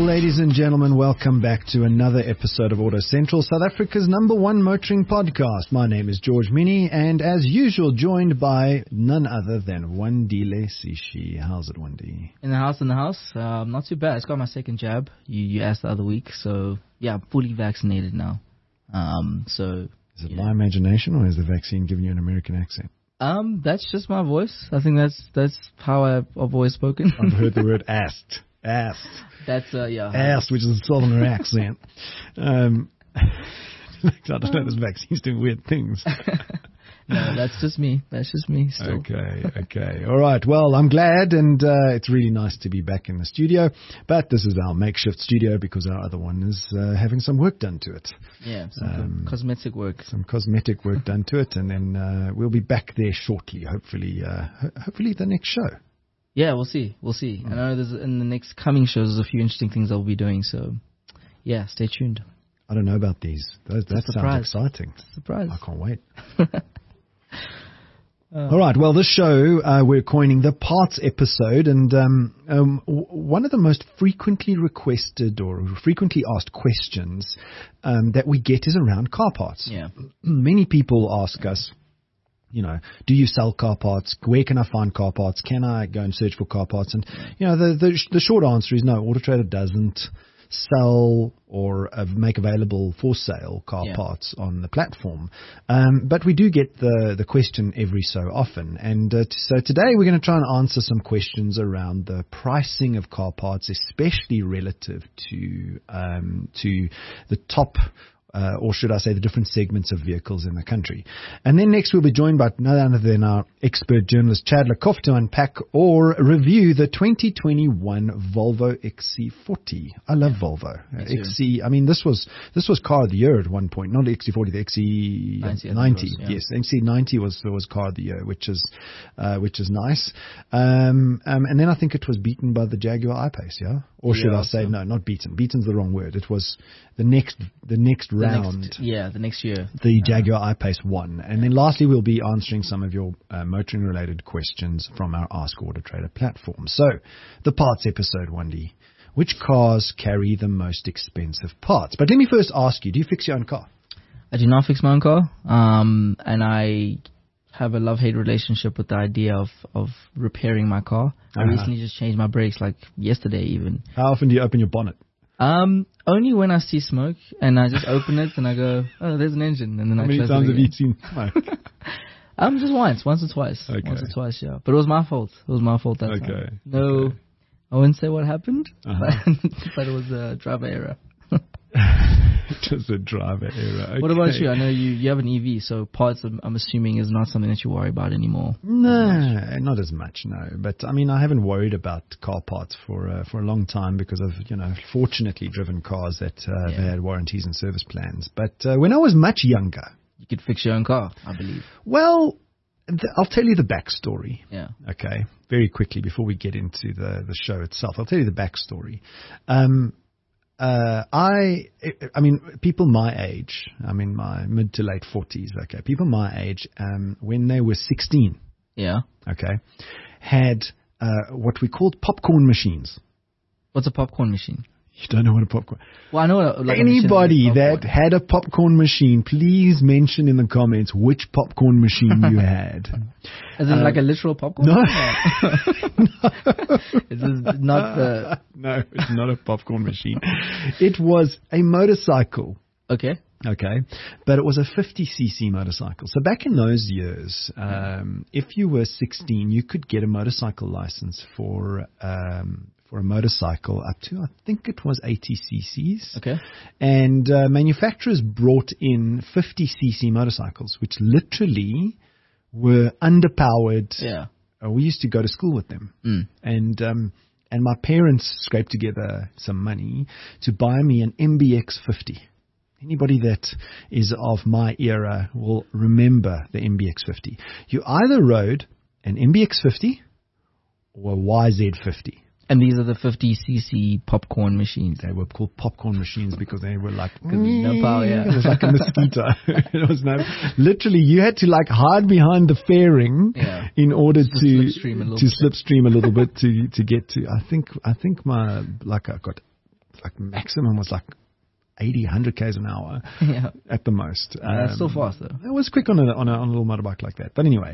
ladies and gentlemen, welcome back to another episode of Auto Central, South Africa's #1 motoring podcast. My name is George Mini, and as usual, joined by none other than Wandile Sishi. How's it, Wandi? In the house. Not too bad. I just got my second jab. You asked the other week, so yeah, I'm fully vaccinated now. Is it my imagination, or is the vaccine giving you an American accent? That's just my voice. I think that's how I've always spoken. I've heard the word asked. That's yeah. Asked, which is a southerner accent. I don't know, this vaccine's doing weird things. No, that's just me still. Okay. All right. Well, I'm glad, and it's really nice to be back in the studio. But this is our makeshift studio because our other one is having some work done to it. Yeah, some cosmetic work. Some cosmetic work done to it, and then we'll be back there shortly. Hopefully the next show. Yeah, we'll see. I know in the next coming shows, there's a few interesting things I'll be doing. So, yeah, stay tuned. I don't know about these. That sounds exciting. Surprise. I can't wait. All right. Well, this show we're coining the parts episode, and one of the most frequently requested or frequently asked questions that we get is around car parts. Yeah. Many people ask us, do you sell car parts? Where can I find car parts? Can I go and search for car parts? And the short answer is no. Auto Trader doesn't sell or make available for sale car parts on the platform. But we do get the question every so often. And so today we're going to try and answer some questions around the pricing of car parts, especially relative to the top or should I say the different segments of vehicles in the country. And then next we'll be joined by none other than our expert journalist Chad Lakoff to unpack or review the 2021 Volvo XC40. I love Volvo. XC, I mean, this was car of the year at one point, not the XC40, the XC90. Yes, XC90 was car of the year, which is nice. And then I think it was beaten by the Jaguar I-Pace, yeah? Or should I say, no, not beaten. Beaten's the wrong word. It was the next round. The next year. The Jaguar I-Pace won. And then lastly, we'll be answering some of your motoring-related questions from our Ask Auto Trader platform. So, the parts episode, Wandi. Which cars carry the most expensive parts? But let me first ask you, do you fix your own car? I do not fix my own car. And I have a love-hate relationship with the idea of repairing my car. I recently just changed my brakes, like yesterday even. How often do you open your bonnet? Only when I see smoke, and I just open it and I go, oh, there's an engine, and then How many times have you seen smoke? Just once or twice. Okay. Once or twice, yeah. But it was my fault. That time. No, I wouldn't say what happened, but it was a driver error. It was a driver error. Okay. What about you? I know you have an EV, so parts, I'm assuming, is not something that you worry about anymore. No, not as much, no. But, I mean, I haven't worried about car parts for a long time because I've, fortunately driven cars that had warranties and service plans. But when I was much younger... You could fix your own car, I believe. Well, I'll tell you the backstory. Yeah. Okay, very quickly before we get into the show itself. I'll tell you the backstory. I mean, people my age, I'm in my mid to late 40s, okay, people my age, when they were 16, okay, had what we called popcorn machines. What's a popcorn machine? You don't know what a popcorn... Well, I know what Anybody that had a popcorn machine, please mention in the comments which popcorn machine you had. Is it like a literal popcorn? No. Is this not the... No, it's not a popcorn machine. It was a motorcycle. Okay. But it was a 50cc motorcycle. So back in those years, if you were 16, you could get a motorcycle license for a motorcycle up to, I think it was 80 cc's. Okay. And manufacturers brought in 50cc motorcycles, which literally were underpowered. Yeah. We used to go to school with them. And my parents scraped together some money to buy me an MBX 50. Anybody that is of my era will remember the MBX 50. You either rode an MBX 50 or a YZ50. And these are the 50cc popcorn machines. They were called popcorn machines because they were like... no power, yeah. It was like a mosquito. It was literally, you had to like hide behind the fairing in order to slipstream a little bit to get to... I think I got maximum was like 80, 100 k's an hour at the most. That's still fast though. It was quick on a little motorbike like that. But anyway,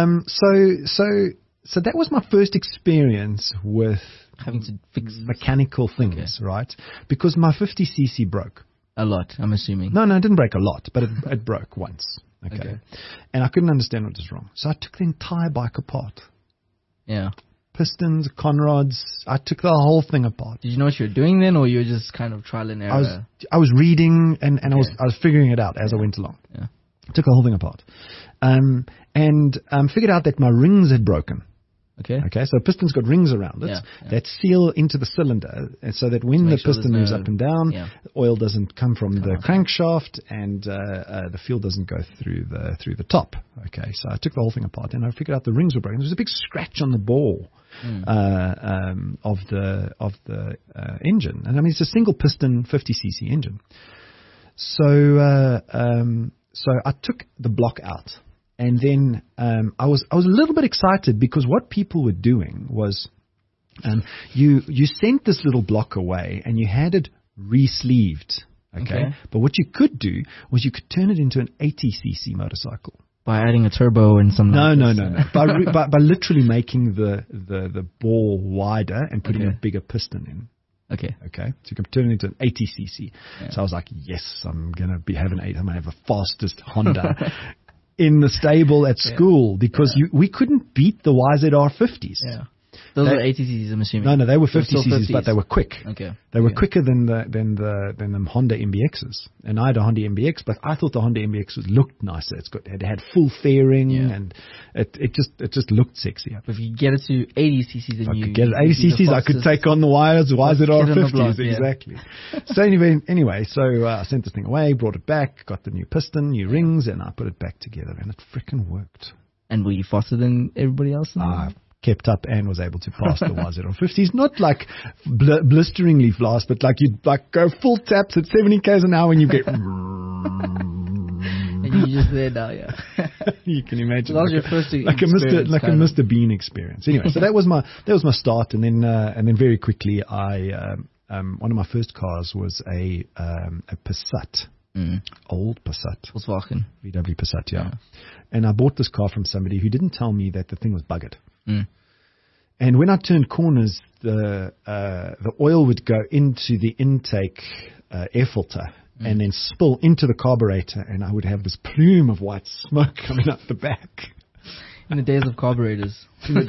so that was my first experience with having to fix mechanical things, right? Because my 50cc broke. A lot, I'm assuming. No, it didn't break a lot, but it broke once. Okay. And I couldn't understand what was wrong. So I took the entire bike apart. Yeah. Pistons, conrods, I took the whole thing apart. Did you know what you were doing then, or you were just kind of trial and error? I was reading and I was figuring it out as I went along. Yeah. Took the whole thing apart. And figured out that my rings had broken. Okay, so pistons got rings around it that seal into the cylinder, and so that when the piston moves up and down, the oil doesn't come from the crankshaft, and the fuel doesn't go through the top. Okay, so I took the whole thing apart, and I figured out the rings were broken. There was a big scratch on the ball of the engine, and I mean it's a single piston 50cc engine. So I took the block out. And then I was a little bit excited because what people were doing was you sent this little block away and you had it re-sleeved. Okay? But what you could do was you could turn it into an 80cc motorcycle. By adding a turbo and some... No. By literally making the ball wider and putting a bigger piston in. Okay. So you can turn it into an 80cc. Yeah. So I was like, yes, I'm going to I'm going to have the fastest Honda in the stable at school because we couldn't beat the YZR 50s. Yeah. Those were 80cc's, I'm assuming. No, they were 50cc's, but they were quick. Okay. They were quicker than the Honda MBXs. And I had a Honda MBX, but I thought the Honda MBX looked nicer. It had full fairing and it just looked sexier. But if you get it to 80cc's, then I could 80cc's, I could take on the YZR 50s. Exactly. So anyway, I sent this thing away, brought it back, got the new piston, new rings, and I put it back together, and it freaking worked. And were you faster than everybody else? Kept up and was able to pass the YZR 50s. Not like blisteringly fast, but like you'd go full taps at 70 k's an hour and you get... and you're just there now, You can imagine. That was your first experience. Like a Mr. Bean experience. Anyway, so that was my start, and then very quickly one of my first cars was a Passat. Old Passat. Volkswagen. VW Passat, yeah. And I bought this car from somebody who didn't tell me that the thing was buggered. And when I turned corners, the oil would go into the intake air filter and then spill into the carburetor, and I would have this plume of white smoke coming out the back. In the days of carburetors.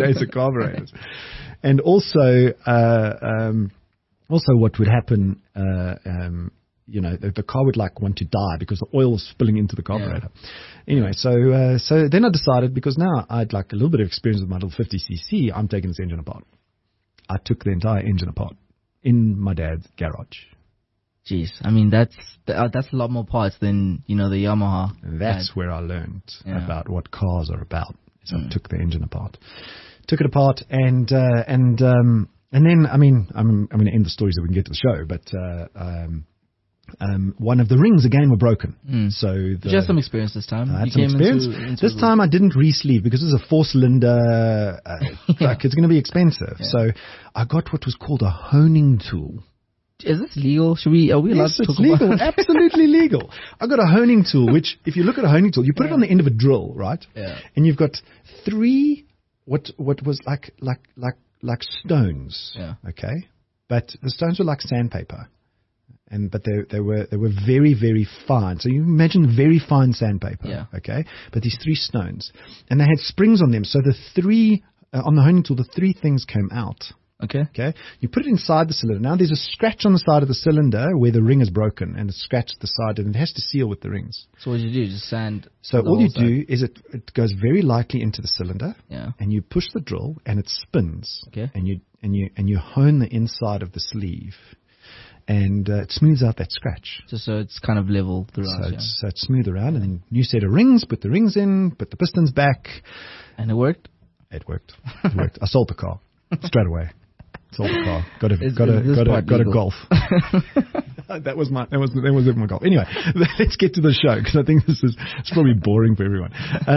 And also what would happen, the car would want to die because the oil was spilling into the carburetor. Anyway, so then I decided, because now I'd a little bit of experience with my little 50cc, I'm taking this engine apart. I took the entire engine apart in my dad's garage. Jeez, I mean that's a lot more parts than the Yamaha. That's where I learned about what cars are about. So I took the engine apart, took it apart, and then I'm going to end the story so we can get to the show, but. One of the rings again were broken. So did you have some experience this time? I had some experience. This time I didn't re-sleeve because it was a 4-cylinder. It's going to be expensive. Yeah. So I got what was called a honing tool. Is this legal? Are we allowed to talk legal. about it? Absolutely legal. I got a honing tool, which if you look at a honing tool, you put it on the end of a drill, right? Yeah. And you've got 3 what was like stones. Yeah. Okay. But the stones were like sandpaper. But they were very, very fine. So you imagine very fine sandpaper, okay? But these 3 stones, and they had springs on them. So the 3 on the honing tool, the 3 things came out. Okay. You put it inside the cylinder. Now there's a scratch on the side of the cylinder where the ring is broken, and it's scratched the side, and it has to seal with the rings. So what you do? Just sand. So all you do is it goes very lightly into the cylinder, and you push the drill, and it spins. Okay. And you hone the inside of the sleeve. And it smooths out that scratch. So it's kind of level throughout. So it's smooth around, and then new set of rings, put the rings in, put the pistons back. And it worked? It worked. I sold the car straight away. Sold the car. Got Is a legal? Golf. That was it, my Golf. Anyway, let's get to the show because I think it's probably boring for everyone.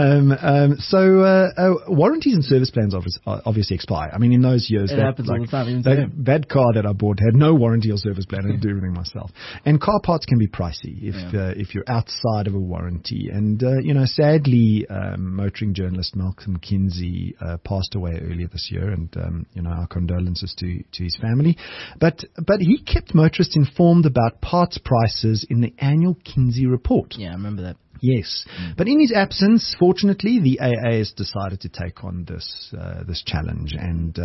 So warranties and service plans obviously expire. I mean, in those years, it happens all the time. That car that I bought had no warranty or service plan. I had to do everything myself. And car parts can be pricey if you're outside of a warranty. And sadly, motoring journalist Malcolm Kinsey passed away earlier this year, and our condolences to his family. But he kept motorists informed about parts prices in the annual Kinsey report. Yeah, I remember that. Yes, but in his absence, fortunately, the AA has decided to take on this challenge, and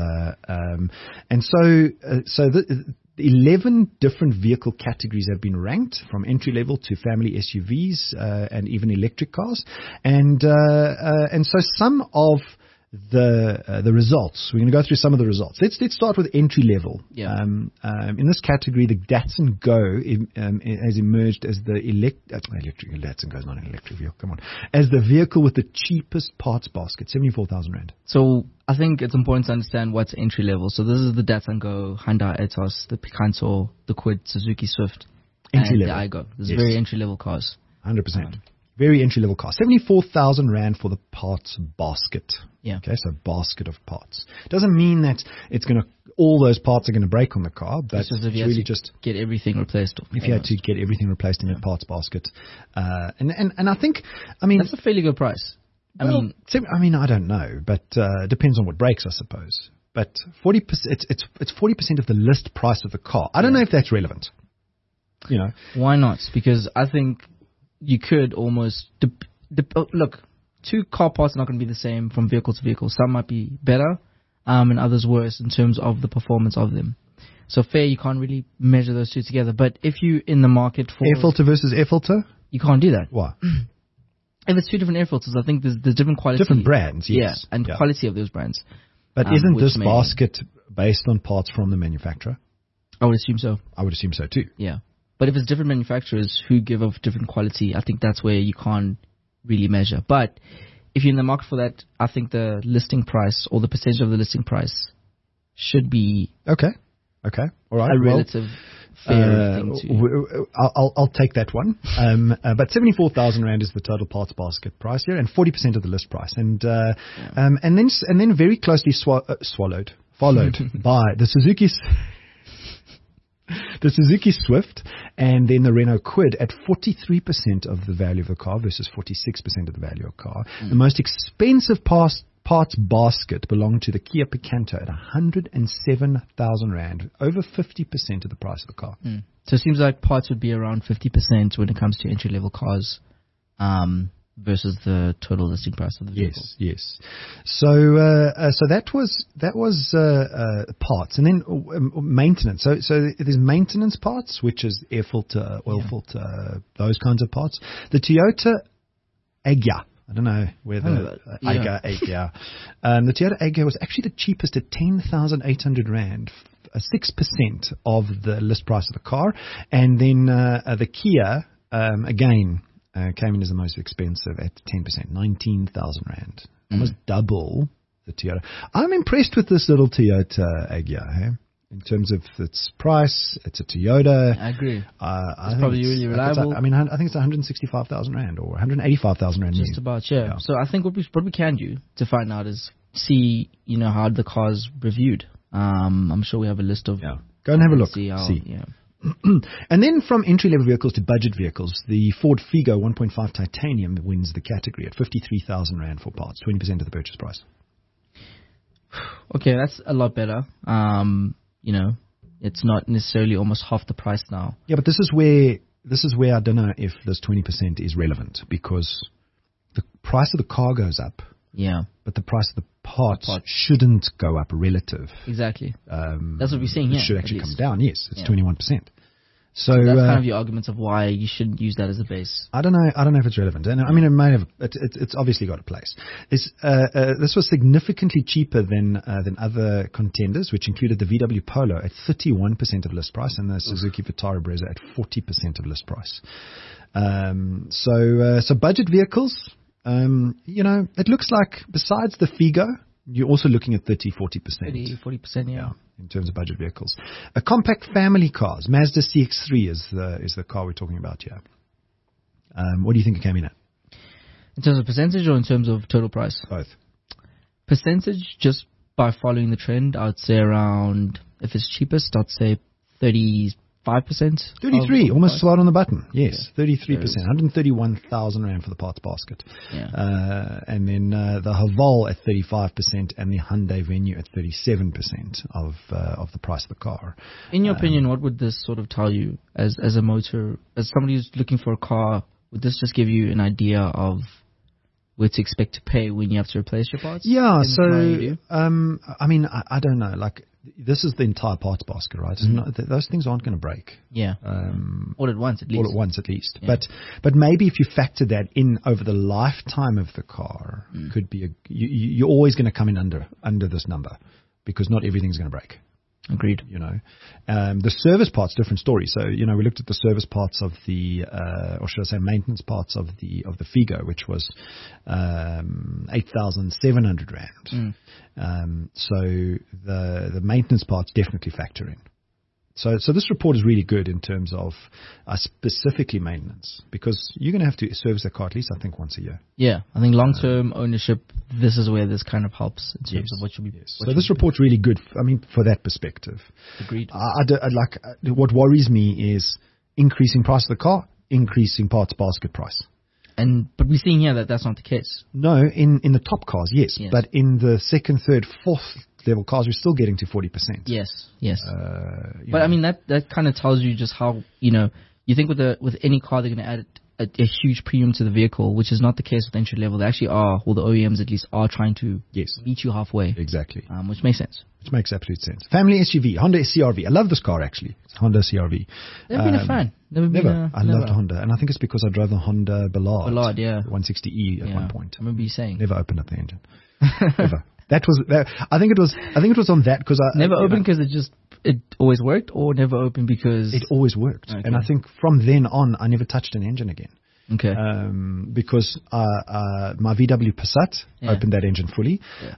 so the 11 different vehicle categories have been ranked, from entry level to family SUVs and even electric cars, and so some of the results. We're going to go through some of the results. Let's start with entry level. Yeah. In this category, the Datsun Go has emerged as the electric. Datsun Go is not an electric vehicle. Come on, as the vehicle with the cheapest parts basket, 74,000 rand. So I think it's important to understand what's entry level. So this is the Datsun Go, Hyundai Etos, the Picanto, the Kwid, Suzuki Swift, entry and level. the Aygo. This is very entry level cars. 100%. Very entry-level car. 74,000 rand for the parts basket. Yeah. Okay, so basket of parts. Doesn't mean that all those parts are going to break on the car, but it's it's really just get everything replaced. If you had to get everything replaced in your parts basket. And I think, that's a fairly good price. I don't know, but depends on what breaks, I suppose. But 40%, it's 40% of the list price of the car. I don't know if that's relevant. Why not? Because I think you could almost look. Two car parts are not going to be the same from vehicle to vehicle. Some might be better, and others worse in terms of the performance of them. So fair, you can't really measure those two together. But if you're in the market for air filter versus air filter, you can't do that. Why? If it's two different air filters, I think there's different quality, different brands, yes, quality of those brands. But isn't this basket based on parts from the manufacturer? I would assume so. I would assume so too. Yeah. But if it's different manufacturers who give off different quality, I think that's where you can't really measure. But if you're in the market for that, I think the listing price or the percentage of the listing price should be okay. All right. A relative fair thing to. I'll take that one. But 74,000 rand is the total parts basket price here, and 40% of the list price, and then very closely followed by the Suzuki Swift, and then the Renault Kwid at 43% of the value of the car versus 46% of the value of the car. The most expensive parts basket belonged to the Kia Picanto at 107,000 rand, over 50% of the price of the car. So it seems like parts would be around 50% when it comes to entry-level cars versus the total listing price of the vehicle. Yes. So that was parts, and then maintenance. So there's maintenance parts, which is air filter, oil filter, those kinds of parts. The Toyota Agya. I don't know where the Agya. The Toyota Agya was actually the cheapest at 10,800 rand. 6% of the list price of the car, and then the Kia again. Came in as the most expensive at 10%, 19,000 rand. Almost double the Toyota. I'm impressed with this little Toyota Agya, in terms of its price. It's a Toyota. I agree. It's probably really reliable. I think it's 165,000 rand or 185,000 rand. Just about, yeah. So I think what we can do to find out is see, how the car's reviewed. I'm sure we have a list of. Yeah. Go and have a look. See. Yeah. And then from entry-level vehicles to budget vehicles, the Ford Figo 1.5 Titanium wins the category at 53,000 rand for parts, 20% of the purchase price. Okay, that's a lot better. It's not necessarily almost half the price now. Yeah, but this is where I don't know if this 20% is relevant, because the price of the car goes up. Yeah. But the price of the parts shouldn't go up relative. Exactly. That's what we're saying here. It should actually come down. Yes, it's 21%. So that's kind of your arguments of why you shouldn't use that as a base. I don't know if it's relevant. And I mean, it may have. It's obviously got a place. This was significantly cheaper than other contenders, which included the VW Polo at 31% of list price and the Suzuki Vitara Brezza at 40% of list price. So budget vehicles. It looks like besides the Figo, You're also looking at 30-40%. 40%, yeah. In terms of budget vehicles. A compact family cars. Mazda CX-3 is the car we're talking about here. What do you think it came in at? In terms of percentage or in terms of total price? Both. Percentage, just by following the trend, I would say around, if it's cheapest, I'd say 35%. 33, almost right on the button. Yes, 33%. 131,000 Rand for the parts basket. Yeah. And then the Haval at 35% and the Hyundai Venue at 37% of the price of the car. In your opinion, what would this sort of tell you as a motor, as somebody who's looking for a car? Would this just give you an idea of what to expect to pay when you have to replace your parts? Yeah, so, I mean, I don't know. Like, this is the entire parts basket, right? Those things aren't going to break. Yeah. All at once, at least. All at once, at least. Yeah. But maybe if you factor that in over the lifetime of the car, could be you're always going to come in under this number, because not everything's going to break. Agreed. You know, the service parts, different story. So, you know, we looked at the service parts of the, or should I say, maintenance parts of the Figo, which was 8,700 Rand. So the maintenance parts definitely factor in. So this report is really good in terms of specifically maintenance, because you're going to have to service a car at least, I think, once a year. Yeah, I think long-term ownership, this is where this kind of helps in terms of what you'll be. Yes. So this report's really good, for that perspective. Agreed. What worries me is increasing price of the car, increasing parts basket price. But we're seeing here that that's not the case. No, in the top cars, yes. But in the second, third, fourth level cars, we're still getting to 40%. Yes. But I mean, that kind of tells you just how, you think with any car they're going to add a huge premium to the vehicle, which is not the case with entry level. They actually are, or the OEMs at least are trying to meet you halfway. Exactly. Which makes sense. Which makes absolute sense. Family SUV, Honda CR-V. I love this car, actually. It's Honda CR-V. Never been a fan. Never. I loved Honda. And I think it's because I drove the Honda Ballard. Ballard, yeah. 160E at one point. I remember you saying. Never opened up the engine. Never. I think it was on that because I... Never opened because it always worked, or never opened because... It always worked. Okay. And I think from then on, I never touched an engine again. Okay. Because my VW Passat opened that engine fully. Yeah.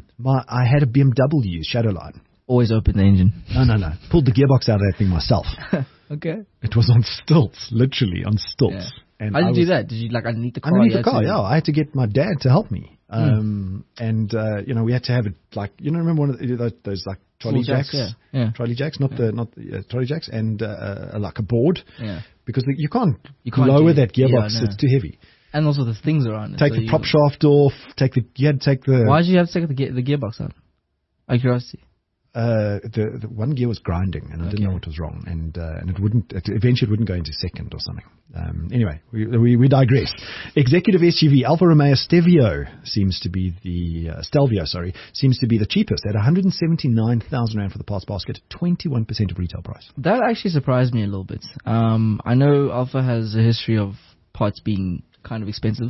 I had a BMW Shadowline. Always opened the engine. No. Pulled the gearbox out of that thing myself. Okay. It was on stilts, literally on stilts. Yeah. And how did you do that? Did you underneath the car? Underneath the car, yeah. I had to get my dad to help me. And we had to have it remember one of those like trolley jacks? Yeah. Trolley jacks, not the trolley jacks, and like a board. Yeah. Because you can't lower that gearbox; it's too heavy. And also the things around it. Take the prop shaft off. You had to take the. Why did you have to take the gearbox out? Out of curiosity. The one gear was grinding, and I didn't know what was wrong, and eventually it wouldn't go into second or something. Anyway, we digress. Executive SUV Alfa Romeo Stelvio seems to be the cheapest at 179,000 Rand for the parts basket, 21% of retail price. That actually surprised me a little bit. I know Alfa has a history of parts being kind of expensive,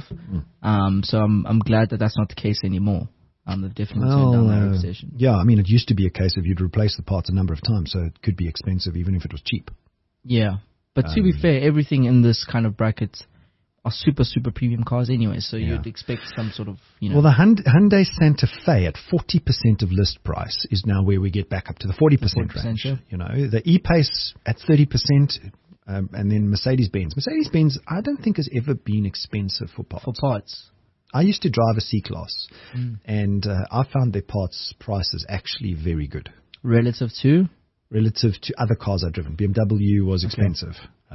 so I'm glad that that's not the case anymore. They've definitely turned down that reputation. Yeah, I mean, it used to be a case of you'd replace the parts a number of times, so it could be expensive even if it was cheap. Yeah, but to be fair, everything in this kind of bracket are super, super premium cars anyway, so you'd expect some sort of, Well, the Hyundai Santa Fe at 40% of list price is now where we get back up to the 40% range. Yeah. The E-Pace at 30%, and then Mercedes-Benz. Mercedes-Benz, I don't think has ever been expensive for parts. I used to drive a C-Class, and I found their parts prices actually very good. Relative to other cars I've driven. BMW was expensive.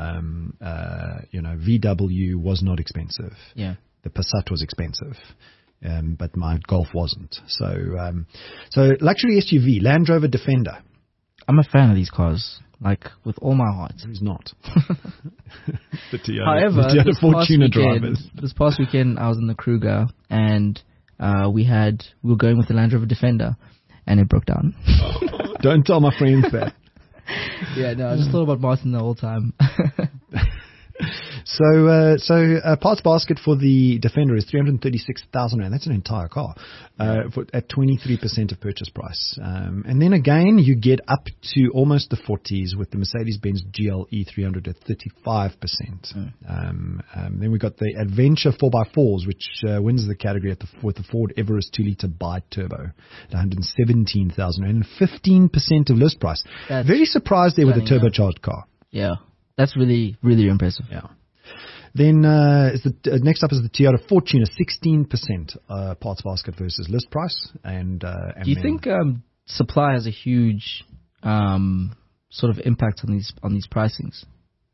VW was not expensive. Yeah. The Passat was expensive, but my Golf wasn't. So luxury SUV, Land Rover Defender. I'm a fan of these cars, with all my heart. Who's not? However, this past weekend I was in the Kruger, and we were going with the Land Rover Defender, and it broke down. Don't tell my friends that. Yeah, no, I just thought about Martin the whole time. So parts basket for the Defender is 336,000 rand. That's an entire car at 23% of purchase price. And then again, you get up to almost the 40s with the Mercedes-Benz GLE 300 at 35%. Then we got the Adventure 4x4s, which wins the category with the Ford Everest 2-litre bi-turbo at 117,000 rand and 15% of list price. That's very surprised there with a turbocharged car. Yeah, that's really, really impressive. Yeah. Then next up is the Toyota Fortuner, 16% parts basket versus list price. And do you think supply has a huge sort of impact on these pricings?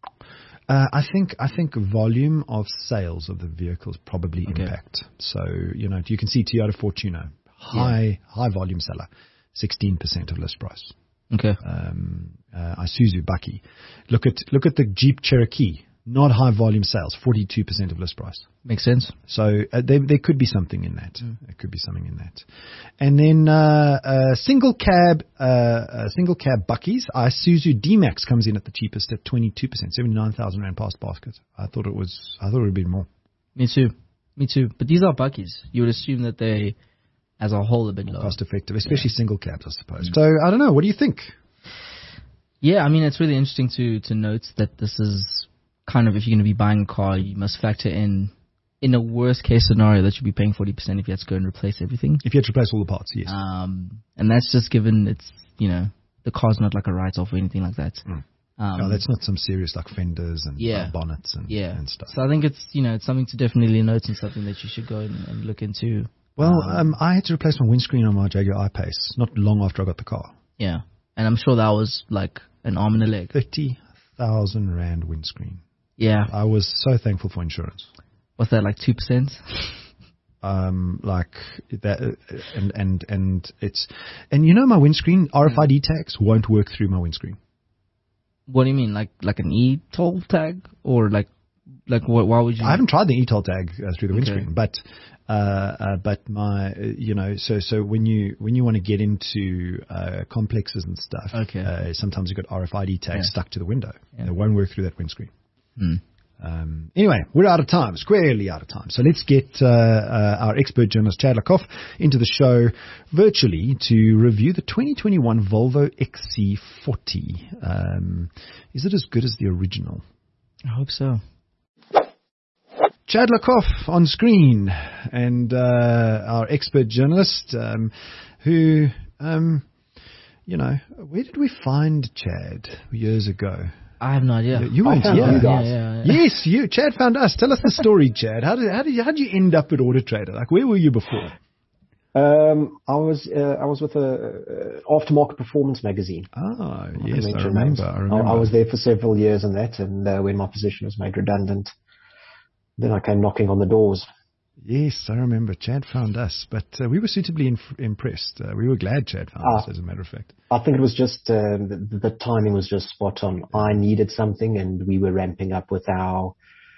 I think volume of sales of the vehicles probably impact. So you can see Toyota Fortuner, high volume seller, 16% of list price. Okay. Isuzu Bucky. Look at the Jeep Cherokee. Not high volume sales, 42% of list price. Makes sense. So there could be something in that. There could be something in that. And then single cab Buckies, Isuzu D-Max comes in at the cheapest at 22%, 79,000 rand past basket. I thought it would be more. Me too. But these are Buckies. You would assume that they, as a whole, a bit lower. Cost effective, especially single cabs, I suppose. So I don't know. What do you think? Yeah, I mean, it's really interesting to note that this is kind of, if you're going to be buying a car, you must factor in a worst case scenario that you'd be paying 40% if you had to go and replace everything. If you had to replace all the parts, yes. And that's just given it's, the car's not like a write-off or anything like that. No, that's not some serious like fenders and bonnets and stuff. So I think it's, it's something to definitely note and something that you should go and look into. Well, I had to replace my windscreen on my Jaguar I-Pace not long after I got the car. Yeah. And I'm sure that was like an arm and a leg. 30,000 rand windscreen. Yeah. I was so thankful for insurance. What's that, like 2%? Like that, and it's, my windscreen, RFID tags won't work through my windscreen. What do you mean? Like an e-toll tag? Or like what, why would you? I haven't tried the e-toll tag through the windscreen, but my, so when you want to get into complexes and stuff, sometimes you've got RFID tags stuck to the window. It won't work through that windscreen. Anyway, we're out of time, squarely out of time. So let's get our expert journalist Chad Lakoff into the show virtually to review the 2021 Volvo XC40. Is it as good as the original? I hope so. Chad Lakoff on screen, and our expert journalist who, where did we find Chad years ago? I have no idea. You weren't here. You guys. Yeah. Yes, you. Chad found us. Tell us the story, Chad. How did you end up at Auto Trader? Like, where were you before? I was with a aftermarket performance magazine. Ah, yes, I remember. I was there for several years in that, and when my position was made redundant, then I came knocking on the doors. Yes, I remember. Chad found us, but we were suitably impressed. We were glad Chad found us, as a matter of fact. I think it was just the timing was just spot on. I needed something, and we were ramping up with our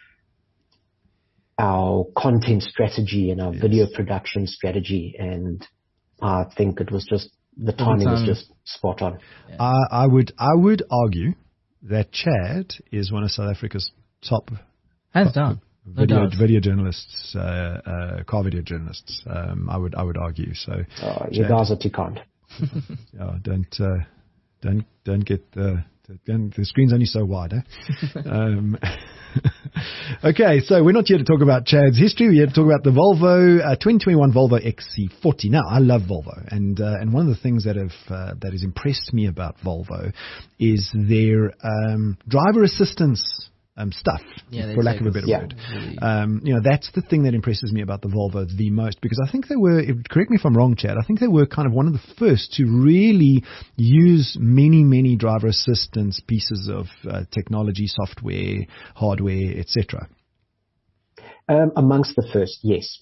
content strategy and our video production strategy, and I think it was just the timing was just spot on. Yeah. I would argue that Chad is one of South Africa's top, hands down, video journalists, car video journalists. I would argue so. You guys are too kind. Don't get the screen's only so wide, eh? Okay, so we're not here to talk about Chad's history. We're here to talk about the Volvo 2021 Volvo XC40. Now, I love Volvo, and one of the things that has impressed me about Volvo is their driver assistance stuff, for lack of a better word. Really. That's the thing that impresses me about the Volvo the most, because I think they were, correct me if I'm wrong, Chad, I think they were kind of one of the first to really use many driver assistance pieces of technology, software, hardware, etc. Amongst the first, yes.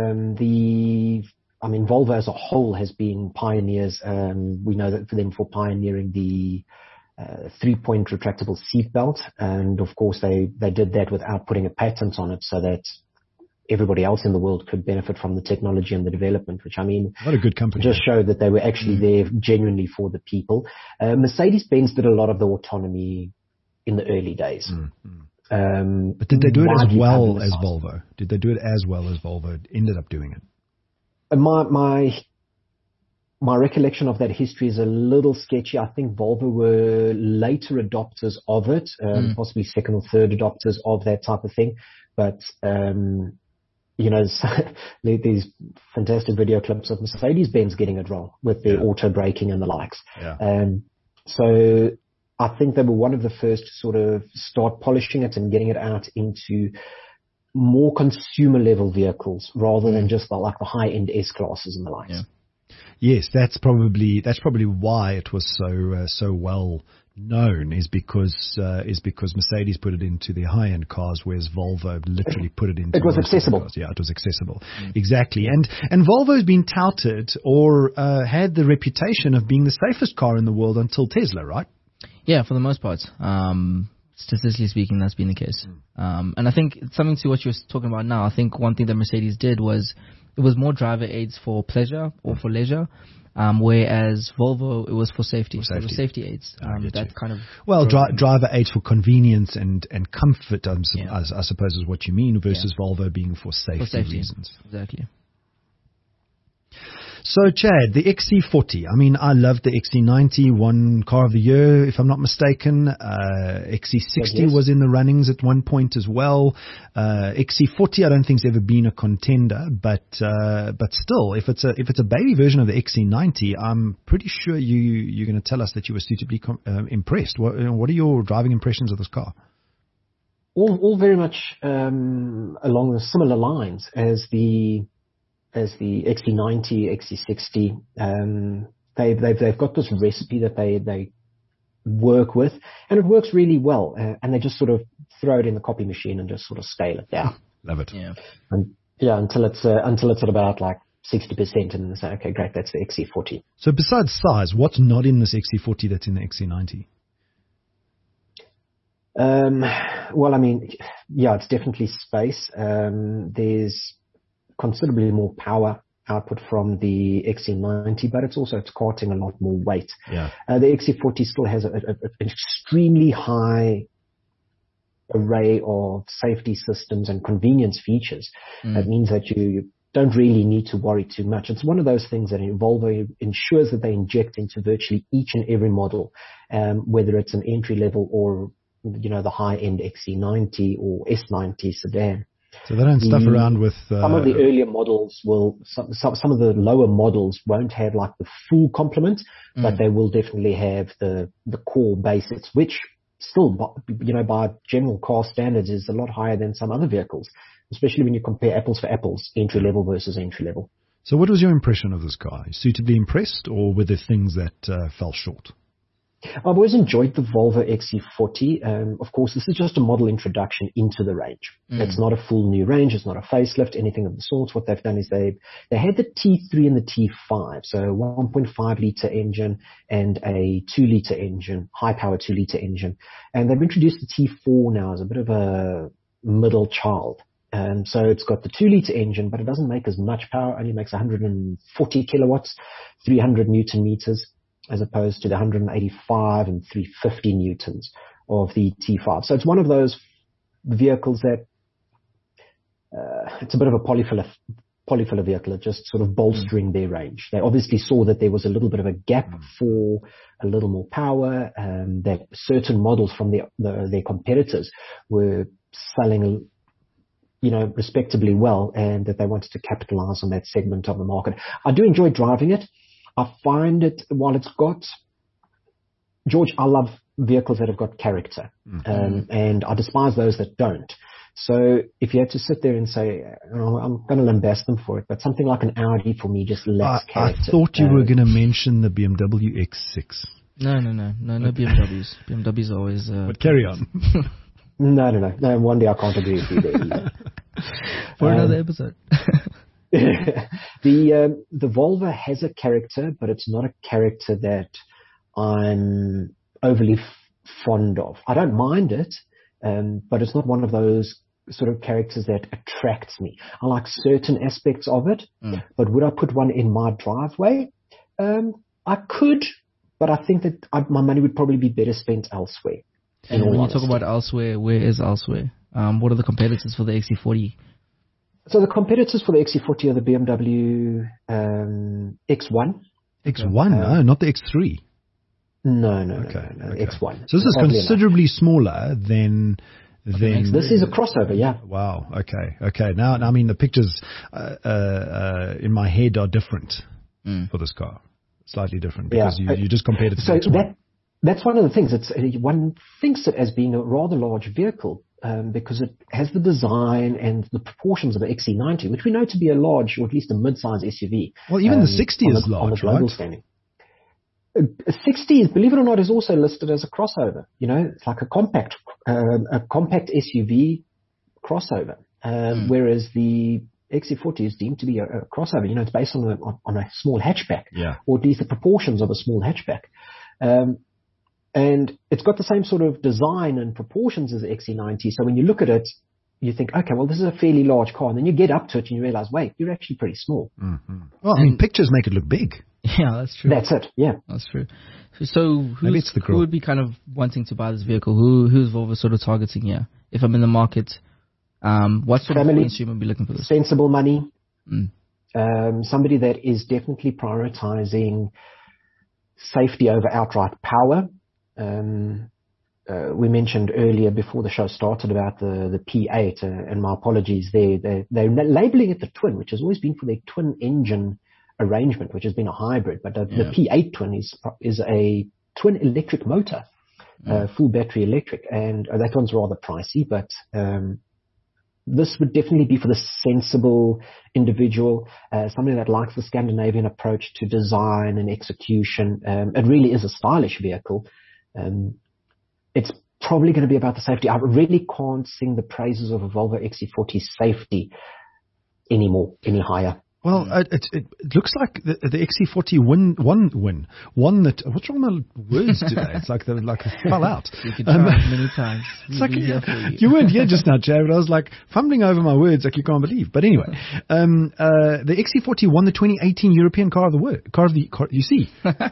Volvo as a whole has been pioneers. We know that for them for pioneering the 3-point retractable seat belt, and of course they did that without putting a patent on it, so that everybody else in the world could benefit from the technology and the development, which what a good company. Just showed that they were actually there genuinely for the people. Mercedes-Benz did a lot of the autonomy in the early days. But did they do it as well as Volvo? Did they do it as well as Volvo ended up doing it? My recollection of that history is a little sketchy. I think Volvo were later adopters of it, possibly second or third adopters of that type of thing. But, these fantastic video clips of Mercedes-Benz getting it wrong with their auto braking and the likes. Yeah. So I think they were one of the first to sort of start polishing it and getting it out into more consumer level vehicles rather than just like the high end S classes and the likes. Yeah. Yes, that's probably why it was so well known is because Mercedes put it into the high end cars, whereas Volvo literally put it into. It was accessible. Cars. Yeah, it was accessible. Exactly, and Volvo's been touted or had the reputation of being the safest car in the world until Tesla, right? Yeah, for the most part. Statistically speaking, that's been the case. And I think something to what you're talking about now, I think one thing that Mercedes did was it was more driver aids for pleasure or for leisure, whereas Volvo, it was for safety. So it was safety aids. That kind of... Well, driver aids for convenience and comfort, I suppose is what you mean, versus Volvo being for safety reasons. Exactly. So, Chad, the XC40. I mean, I loved the XC90, won Car of the Year, if I'm not mistaken. XC60 was in the runnings at one point as well. XC40, I don't think's ever been a contender, but still, if it's a baby version of the XC90, I'm pretty sure you're going to tell us that you were suitably impressed. What are your driving impressions of this car? All very much along the similar lines as the XC90, XC60. They've got this recipe that they work with, and it works really well. And they just sort of throw it in the copy machine and just sort of scale it down. Love it. Yeah. And until it's at about like 60%, and then they say, okay, great, that's the XC40. So besides size, what's not in this XC40 that's in the XC90? Well, I mean, yeah, it's definitely space. There's considerably more power output from the XC90, but it's carting a lot more weight. Yeah. The XC40 still has an extremely high array of safety systems and convenience features. That means that you don't really need to worry too much. It's one of those things that Volvo ensures that they inject into virtually each and every model, whether it's an entry level or, the high end XC90 or S90 sedan. So they don't stuff around with... some of the earlier models some of the lower models won't have like the full complement, but they will definitely have the core basics, which still, by general car standards is a lot higher than some other vehicles, especially when you compare apples for apples, entry level versus entry level. So what was your impression of this car? Suitably impressed, or were there things that fell short? I've always enjoyed the Volvo XC40. Of course, this is just a model introduction into the range. It's not a full new range. It's not a facelift, anything of the sort. What they've done is they had the T3 and the T5, so 1.5 litre engine and a 2 litre engine, high power 2 litre engine. And they've introduced the T4 now as a bit of a middle child. So it's got the 2 litre engine, but it doesn't make as much power, only makes 140 kilowatts, 300 Newton meters, as opposed to the 185 and 350 newtons of the T5. So it's one of those vehicles that it's a bit of a polyfiller vehicle, just sort of bolstering their range. They obviously saw that there was a little bit of a gap for a little more power, that certain models from their competitors were selling respectably well, and that they wanted to capitalize on that segment of the market. I do enjoy driving it. I find it, while it's got, George, I love vehicles that have got character, and I despise those that don't. So if you had to sit there and say, I'm going to lambast them for it, but something like an Audi for me just lacks character. I thought you were going to mention the BMW X6. No BMWs. BMWs are always... But carry on. No, one day I can't agree with you there either. For another episode. The Volvo has a character, but it's not a character that I'm overly fond of. I don't mind it, but it's not one of those sort of characters that attracts me. I like certain aspects of it, but would I put one in my driveway? I could, but I think that my money would probably be better spent elsewhere. And when you talk about elsewhere, where is elsewhere? What are the competitors for the XC40? So the competitors for the XC40 are the BMW X1. X1, no, not the X3. No, Okay. X1. So this is considerably smaller than. This is a crossover, yeah. Wow. Okay. Now, I mean, the pictures in my head are different for this car. Slightly different because you just compared it to the X1. That's one of the things. One thinks it as being a rather large vehicle because it has the design and the proportions of an XC90, which we know to be a large or at least a mid-size SUV. Well, even the 60 is large, right? Standing. 60, believe it or not, is also listed as a crossover. You know, it's like a compact SUV crossover, whereas the XC40 is deemed to be a crossover. You know, it's based on a small hatchback, or at least the proportions of a small hatchback. And it's got the same sort of design and proportions as the XC90. So when you look at it, you think, okay, well, this is a fairly large car. And then you get up to it and you realize, wait, you're actually pretty small. Mm-hmm. Well, I mean, pictures make it look big. Yeah, that's true. That's it, yeah. That's true. So who would be kind of wanting to buy this vehicle? Who's Volvo sort of targeting here? If I'm in the market, what sort of consumer would be looking for this? Sensible money. Somebody that is definitely prioritizing safety over outright power. We mentioned earlier before the show started about the P8, and my apologies there. They're labeling it the twin, which has always been for their twin engine arrangement, which has been a hybrid, but the P8 twin is a twin electric motor, full battery electric, and that one's rather pricey, but this would definitely be for the sensible individual, somebody that likes the Scandinavian approach to design and execution. It really is a stylish vehicle. It's probably going to be about the safety. I really can't sing the praises of a Volvo XC40 safety anymore, any higher. Well, it looks like the XC40 won that. What's wrong with my words today? It's like they fell out. You could try many times. It's like you weren't here just now, Chad, but I was like fumbling over my words like you can't believe. But anyway, the XC40 won the 2018 European Car of the Year. You see.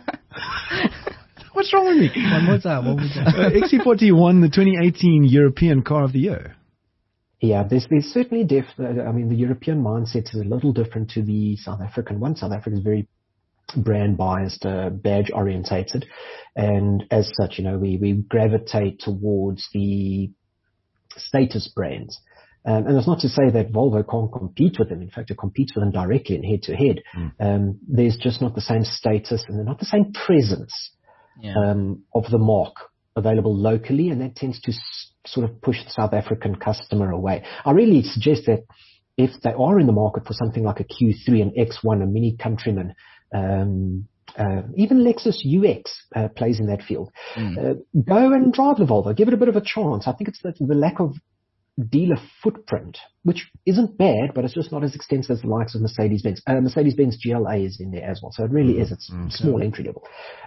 What's wrong with me? One more time. XC40 won the 2018 European Car of the Year. Yeah, there's certainly I mean, the European mindset is a little different to the South African one. South Africa is very brand biased, badge orientated, and as such, you know, we gravitate towards the status brands. And it's not to say that Volvo can't compete with them. In fact, it competes with them directly and head to head. There's just not the same status and not the same presence of the mark available locally, and that tends to sort of push the South African customer away. I really suggest that if they are in the market for something like a Q3, an X1, a Mini Countryman, even Lexus UX plays in that field. Go and drive the Volvo. Give it a bit of a chance. I think it's the lack of dealer footprint, which isn't bad, but it's just not as extensive as the likes of Mercedes-Benz. Mercedes-Benz GLA is in there as well, so it really is. It's small entry level.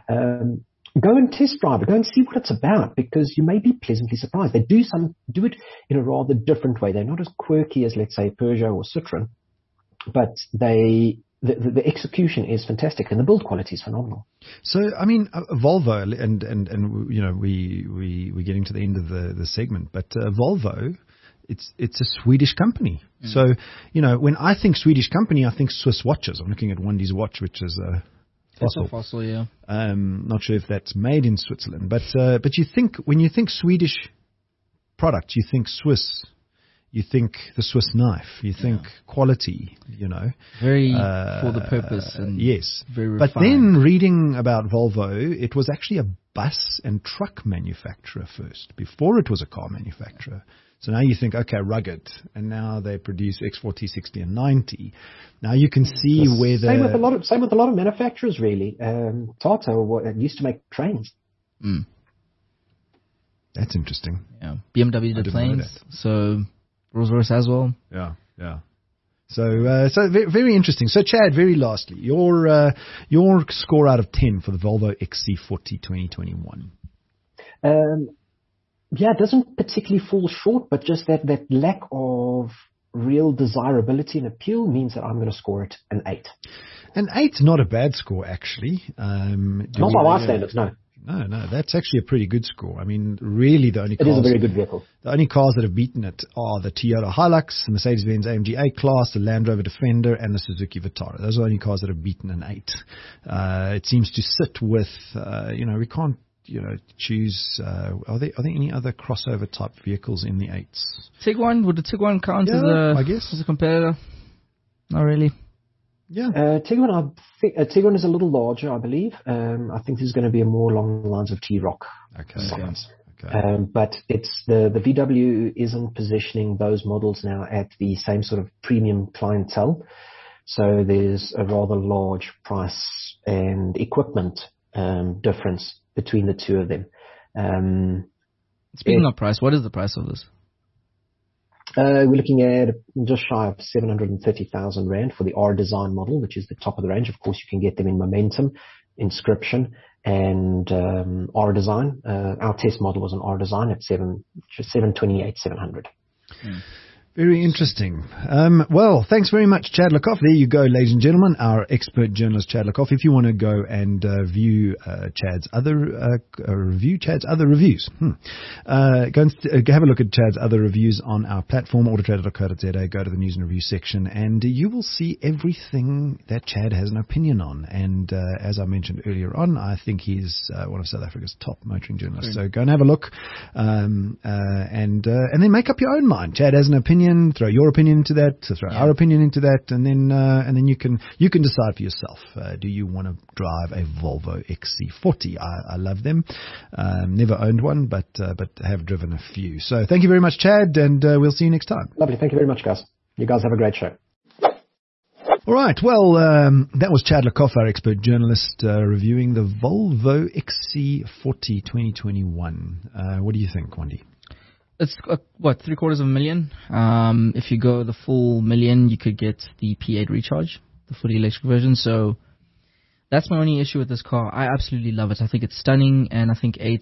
Go and test drive it. Go and see what it's about, because you may be pleasantly surprised. They do it in a rather different way. They're not as quirky as, let's say, Peugeot or Citroën, but the execution is fantastic and the build quality is phenomenal. So, I mean, Volvo, and you know, we're getting to the end of the segment, but Volvo, it's a Swedish company. So, you know, when I think Swedish company, I think Swiss watches. I'm looking at Wendy's watch, which is Fossil, yeah. Not sure if that's made in Switzerland, but you think, when you think Swedish product, you think Swiss, you think the Swiss knife, you think quality, you know. Very for the purpose. And yes. Very refined. But then reading about Volvo, it was actually a bus and truck manufacturer first, before it was a car manufacturer. So now you think, okay, rugged, and now they produce X40, 60, and 90. Now you can see where the same with a lot of manufacturers, really. Tata used to make trains. That's interesting. Yeah, BMW did planes, so Rolls-Royce as well. Yeah. So very interesting. So Chad, very lastly, your score out of 10 for the Volvo XC40 2021. Yeah, it doesn't particularly fall short, but just that lack of real desirability and appeal means that I'm going to score it an 8. An 8's not a bad score, actually. Not by my standards, no. No, that's actually a pretty good score. I mean, really, It is a very good vehicle. The only cars that have beaten it are the Toyota Hilux, the Mercedes-Benz AMG A-Class, the Land Rover Defender, and the Suzuki Vitara. Those are the only cars that have beaten an 8. It seems to sit with, we can't, choose. Are there any other crossover type vehicles in the 8s? Tiguan, would the Tiguan count I guess. as a competitor? Not really. Yeah. Tiguan is a little larger, I believe. I think this is going to be more along the lines of T-Roc. Okay. But it's the VW isn't positioning those models now at the same sort of premium clientele. So there's a rather large price and equipment difference between the two of them. Speaking of price, what is the price of this? We're looking at just shy of 730,000 Rand for the R Design model, which is the top of the range. Of course, you can get them in Momentum, Inscription, and R Design. Our test model was an R Design at 728,700. Very interesting. Well, thanks very much, Chad Lakoff. There you go, ladies and gentlemen, our expert journalist, Chad Lakoff. If you want to go and view Chad's other reviews, go and have a look at Chad's other reviews on our platform, autotrader.co.za. Go to the news and review section, and you will see everything that Chad has an opinion on. And as I mentioned earlier on, I think he's one of South Africa's top motoring journalists. So go and have a look, and then make up your own mind. Chad has an opinion. Throw your opinion into that, throw our opinion into that, and then you can decide for yourself. Do you want to drive a Volvo XC40? I love them. Never owned one, but have driven a few. So thank you very much, Chad, and we'll see you next time. Lovely. Thank you very much, guys. You guys have a great show. All right. Well, that was Chad Lakoff, our expert journalist, reviewing the Volvo XC40 2021. What do you think, Wendy? It's $750,000. If you go the full million, you could get the P8 Recharge, the fully electric version. So that's my only issue with this car. I absolutely love it. I think it's stunning, and I think 8,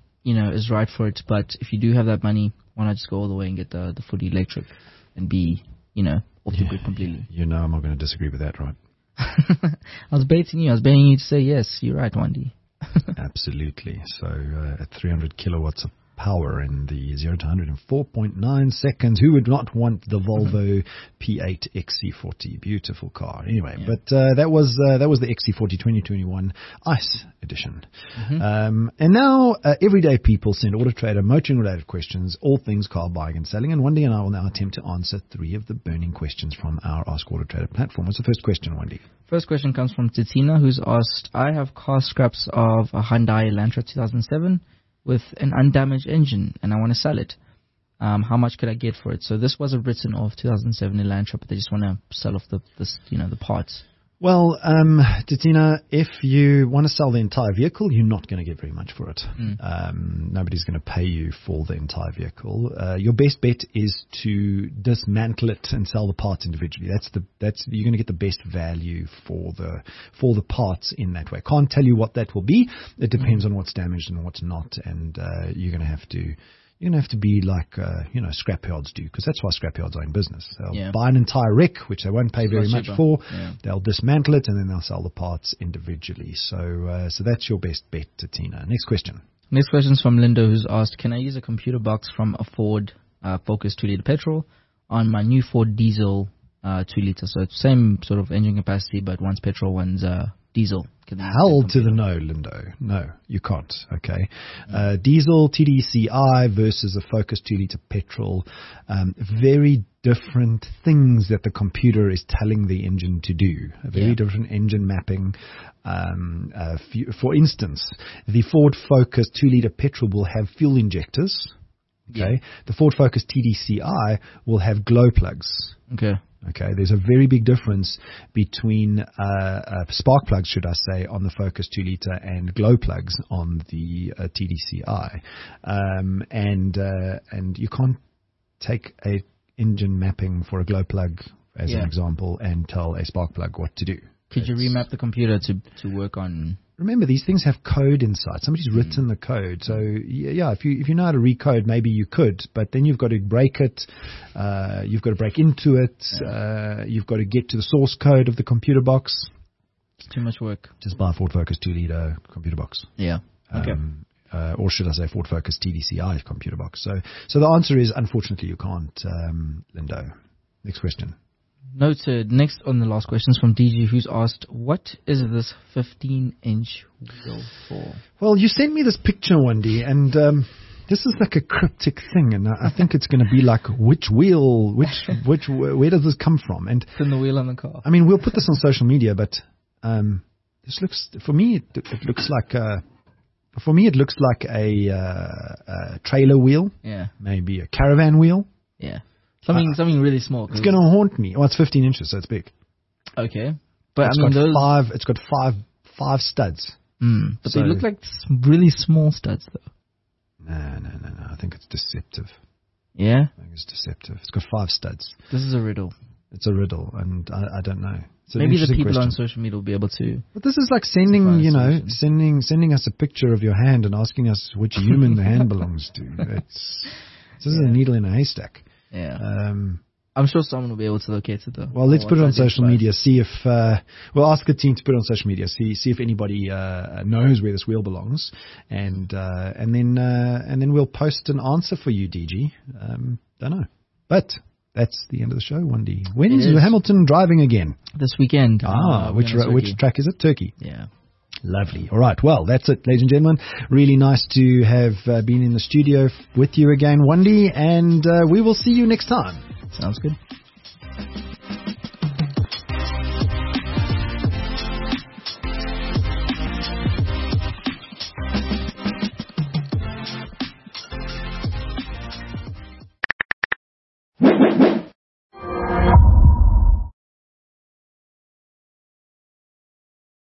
is right for it. But if you do have that money, why not just go all the way and get the fully electric and be, off the grid completely? I'm not going to disagree with that, right? I was baiting you. I was baiting you to say yes. You're right, Wendy. Absolutely. So at 300 kilowatts of power in the 0 to 100 in 4.9 seconds. Who would not want the Volvo P8 XC40? Beautiful car. Anyway, but that was the XC40 2021 ICE edition. And now everyday people send Auto Trader motoring related questions, all things car buying and selling. And Wendy and I will now attempt to answer 3 of the burning questions from our Ask Auto Trader platform. What's the first question, Wendy? First question comes from Titina, who's asked, I have car scraps of a Hyundai Elantra 2007 with an undamaged engine, and I want to sell it. How much could I get for it? So this was a written off 2007 Elantra, but they just want to sell off the parts. Well, Titina, if you want to sell the entire vehicle, you're not going to get very much for it. Nobody's going to pay you for the entire vehicle. Your best bet is to dismantle it and sell the parts individually. You're going to get the best value for the parts in that way. Can't tell you what that will be. It depends on what's damaged and what's not, and you're going to have to. You're going to have to be like, scrapyards do, because that's why scrapyards are in business. They'll buy an entire wreck, which they won't pay very much for. Yeah. They'll dismantle it, and then they'll sell the parts individually. So that's your best bet, Tina. Next question. Next question is from Linda, who's asked, can I use a computer box from a Ford Focus 2-liter petrol on my new Ford diesel 2-liter? So it's same sort of engine capacity, but one's petrol, one's diesel. Hell to the no, Lindo. No, you can't. Okay. Diesel TDCI versus a Focus 2-liter petrol. Very different things that the computer is telling the engine to do. A very different engine mapping. For instance, the Ford Focus 2-liter petrol will have fuel injectors. Okay. The Ford Focus TDCI will have glow plugs. Okay, there's a very big difference between spark plugs, should I say, on the Focus 2-liter and glow plugs on the TDCI. And you can't take a engine mapping for a glow plug, as an example, and tell a spark plug what to do. Could you remap the computer to work on... Remember, these things have code inside. Somebody's written the code. So, if you know how to recode, maybe you could. But then you've got to break it. You've got to break into it. You've got to get to the source code of the computer box. It's too much work. Just buy a Ford Focus 2-liter computer box. Yeah. Okay. Or should I say Ford Focus TDCi computer box. So the answer is, unfortunately, you can't, Lindo. Next question. Noted. Next on the last questions from DG, who's asked, what is this 15-inch wheel for? Well, you sent me this picture, Wendy, and this is like a cryptic thing, and I think it's going to be like, which wheel, where does this come from? And It's in the wheel on the car. I mean, we'll put this on social media, but this looks, for me, it looks like a trailer wheel, Yeah. maybe a caravan wheel. Yeah. Something really small. It's going to haunt me. Well, it's 15 inches, so it's big. Okay. But It's got five studs. But So- they look like really small studs, though. No. I think it's deceptive. Yeah? I think it's deceptive. It's got 5 studs. This is a riddle. It's a riddle, and I don't know. It's an Maybe the interesting people question. on social media will be able to. But this is like sending, Surprise solution. sending us a picture of your hand and asking us which human the hand belongs to. This is a needle in a haystack. Yeah. I'm sure someone will be able to locate it, though. Well, let's put it on Once I social identify media. See if we'll ask the team to put it on social media. See if anybody knows where this wheel belongs, and then we'll post an answer for you, DG. Don't know, but that's the end of the show. Wendy, when's It is. Hamilton driving again? it. This weekend. Which track is it? Turkey. Yeah. Lovely. All right. Well, that's it, ladies and gentlemen. Really nice to have been in the studio with you again, Wendy, and we will see you next time. Sounds good.